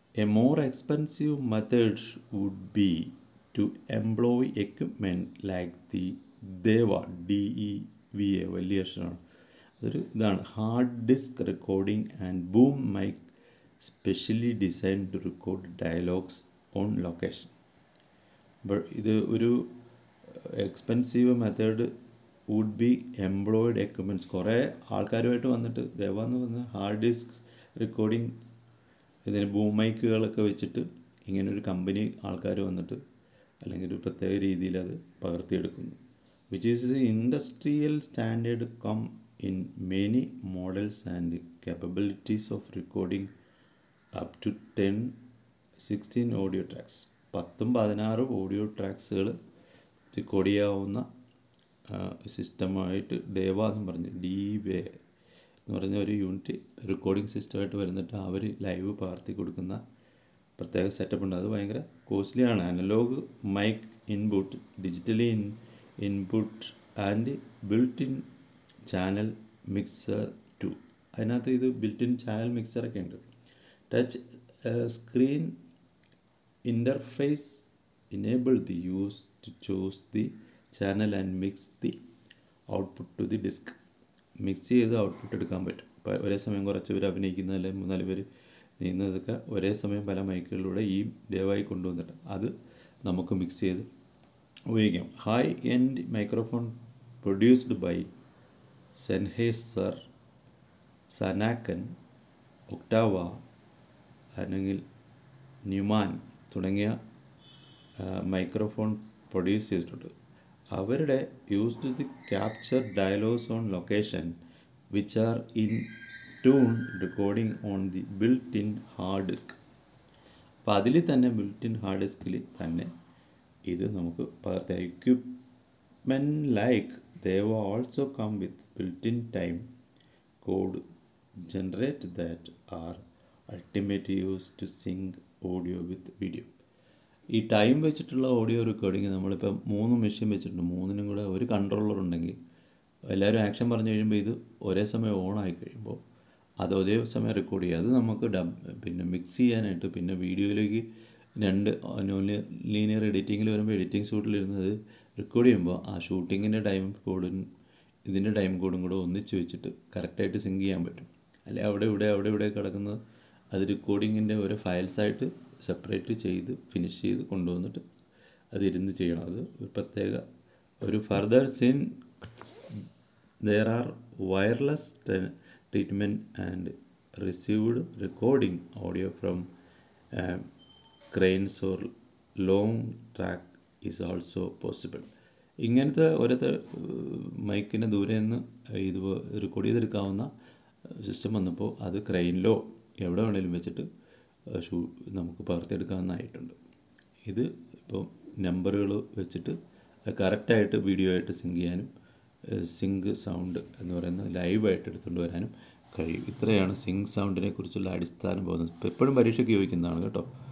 A more expensive method would be to employ equipment like the DEVA, DEVA, വലിയ അക്ഷരമാണ്. അതൊരു ഇതാണ്, hard disk recording and boom mic specially design to record dialogues on location. അപ്പോൾ ഇത് ഒരു expensive method would be employed equipments. കുറേ ആൾക്കാരുമായിട്ട് വന്നിട്ട് ദേവാന്ന് പറഞ്ഞ ഹാർഡ് ഡിസ്ക് റെക്കോർഡിങ്, ഇതിന് ബൂം മൈക്കുകളൊക്കെ വെച്ചിട്ട് ഇങ്ങനൊരു കമ്പനി ആൾക്കാർ വന്നിട്ട് അല്ലെങ്കിൽ ഒരു പ്രത്യേക രീതിയിൽ അത് പകർത്തിയെടുക്കുന്നു. Which is the industrial standard come in many models and capabilities of recording up to 10-16 audio tracks. 10-16 audio ട്രാക്സുകൾ റെക്കോർഡ് ചെയ്യാവുന്ന സിസ്റ്റമായിട്ട് ദേവ എന്ന് പറഞ്ഞ് DEVA എന്ന് പറഞ്ഞ ഒരു യൂണിറ്റ് റെക്കോർഡിംഗ് സിസ്റ്റമായിട്ട് വരുന്നിട്ട് അവർ ലൈവ് പകർത്തി കൊടുക്കുന്ന പ്രത്യേക സെറ്റപ്പ് ഉണ്ട്. അത് ഭയങ്കര കോസ്റ്റ്ലിയാണ്. Analog mic input, digitally input and built in channel mixer too. അതിനകത്ത് ഇത് ബിൽറ്റ് ഇൻ ചാനൽ മിക്സറൊക്കെ ഉണ്ട്. Touch screen interface enable the user to choose the channel and mix the output to the disk. Mix ചെയ്ത് output എടുക്കാൻ പറ്റും. ഇപ്പോൾ ഒരേ സമയം കുറച്ച് പേര് അഭിനയിക്കുന്ന, അല്ലെങ്കിൽ 3-4 പേര് നീങ്ങുന്നതൊക്കെ ഒരേ സമയം പല മൈക്കുകളിലൂടെ ഈ ദയവായി കൊണ്ടുവന്നിട്ട് അത് നമുക്ക് മിക്സ് ചെയ്ത് ഉപയോഗിക്കാം. High end microphone produced by Sennheiser, Sanken, Oktava അല്ലെങ്കിൽ ന്യൂമാൻ തുടങ്ങിയ മൈക്രോഫോൺ പ്രൊഡ്യൂസ് ചെയ്തിട്ടുണ്ട്. അവരുടെ used the capture dialogues on location which are in tune recording on the built in hard disk. അപ്പോൾ അതിൽ തന്നെ ബിൽറ്റ് ഇൻ ഹാർഡ് ഡിസ്കിൽ തന്നെ ഇത് നമുക്ക് പകർത്താം. Equipment like Deva also come with built in time code generate that are ultimate use to sync audio with video. ഈ time വെച്ചിട്ടുള്ള ഓഡിയോ റെക്കോർഡിങ് നമ്മളിപ്പം 3 മെഷീൻ വെച്ചിട്ടുണ്ട്. 3നും കൂടെ ഒരു കൺട്രോളർ ഉണ്ടെങ്കിൽ എല്ലാവരും ആക്ഷൻ പറഞ്ഞു കഴിയുമ്പോൾ ഇത് ഒരേ സമയം ഓണായി കഴിയുമ്പോൾ അത് ഒരേ സമയം റെക്കോർഡ് ചെയ്യുക. അത് നമുക്ക് പിന്നെ മിക്സ് ചെയ്യാനായിട്ട്, പിന്നെ വീഡിയോയിലേക്ക് 2 ലീനിയർ എഡിറ്റിങ്ങിൽ വരുമ്പോൾ എഡിറ്റിംഗ് ഷൂട്ടിലിരുന്നത് റെക്കോർഡ് ചെയ്യുമ്പോൾ ആ ഷൂട്ടിങ്ങിൻ്റെ ടൈം കോഡും ഇതിൻ്റെ ടൈം കോഡും കൂടെ ഒന്നിച്ച് വെച്ചിട്ട് കറക്റ്റായിട്ട് സിങ്ക് ചെയ്യാൻ പറ്റും. അല്ലെ അവിടെ ഇവിടെ കിടക്കുന്നത് അത് റെക്കോർഡിങ്ങിൻ്റെ ഓരോ ഫയൽസായിട്ട് സെപ്പറേറ്റ് ചെയ്ത് ഫിനിഷ് ചെയ്ത് കൊണ്ടുവന്നിട്ട് അതിരുന്ന് ചെയ്യണം. അത് ഒരു പ്രത്യേക ഒരു further sync there are wireless treatment and received recording audio from cranes or long track is also possible. ഇങ്ങനത്തെ ഓരോരുത്തർ മൈക്കിന് ദൂരെ നിന്ന് ഇത് റെക്കോർഡ് ചെയ്തെടുക്കാവുന്ന സിസ്റ്റം വന്നപ്പോൾ അത് ക്രെയിനിലോ എവിടെ വേണേലും വെച്ചിട്ട് നമുക്ക് പകർത്തിയെടുക്കാവുന്നതായിട്ടുണ്ട്. ഇത് ഇപ്പോൾ നമ്പറുകൾ വെച്ചിട്ട് കറക്റ്റായിട്ട് വീഡിയോ ആയിട്ട് സിങ്ക് ചെയ്യാനും സിങ്ക് സൗണ്ട് എന്ന് പറയുന്നത് ലൈവായിട്ട് എടുത്തുകൊണ്ട് വരാനും കഴിയും. ഇത്രയാണ് സിങ്ക് സൗണ്ടിനെ കുറിച്ചുള്ള അടിസ്ഥാന ബോധം. ഇപ്പോൾ എപ്പോഴും പരീക്ഷയ്ക്ക് ചോദിക്കുന്നതാണ് കേട്ടോ.